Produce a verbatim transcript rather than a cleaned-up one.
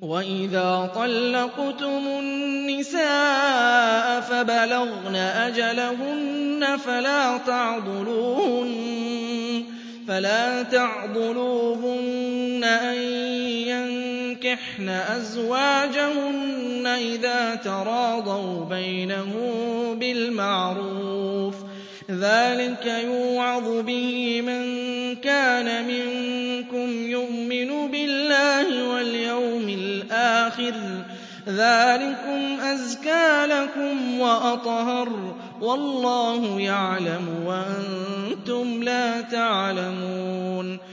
وَإِذَا طَلَّقْتُمُ النِّسَاءَ فَبَلَغْنَ أَجَلَهُنَّ فَلَا تَعْضُلُوهُنَّ فَلَا تَعْضُلُوهُنَّ أَن يَنكِحْنَ أَزْوَاجَهُنَّ إِذَا تَرَاضَوْا بَيْنَهُم بِالْمَعْرُوفِ ۗ ذَٰلِكَ يُوعَظُ بِهِ مَن كَانَ مِنكُمْ يُؤْمِنُ بِاللَّهِ وَالْيَوْمِ الْآخِرِ ۗ ذَٰلِكُمْ أَزْكَىٰ لَكُمْ وَأَطْهَرُ ۗ وَاللَّهُ يَعْلَمُ وَأَنتُمْ لَا تَعْلَمُونَ